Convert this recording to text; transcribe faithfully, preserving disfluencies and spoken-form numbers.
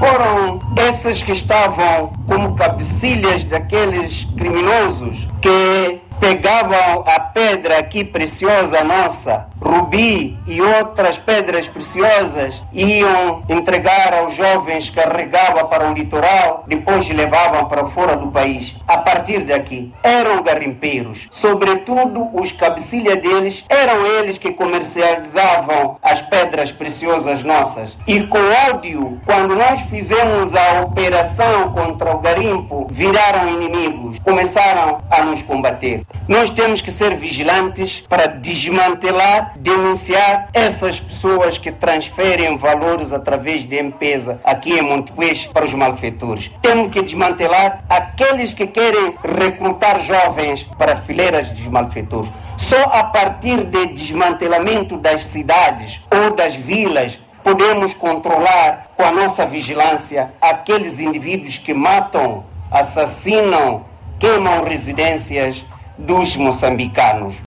Foram esses que estavam como cabecilhas daqueles criminosos que pegavam a pedra aqui preciosa nossa, rubi e outras pedras preciosas, iam entregar aos jovens, carregavam para o litoral, depois levavam para fora do país. A partir daqui, eram garimpeiros. Sobretudo, os cabecilhas deles, eram eles que comercializavam as pedras preciosas nossas. E com ódio, quando nós fizemos a operação contra o garimpo, viraram inimigos, começaram a nos combater. Nós temos que ser vigilantes para desmantelar, denunciar essas pessoas que transferem valores através de empresa aqui em Montepuez para os malfeitores. Temos que desmantelar aqueles que querem recrutar jovens para fileiras dos malfeitores. Só a partir de desmantelamento das cidades ou das vilas podemos controlar com a nossa vigilância aqueles indivíduos que matam, assassinam, queimam residências dos moçambicanos.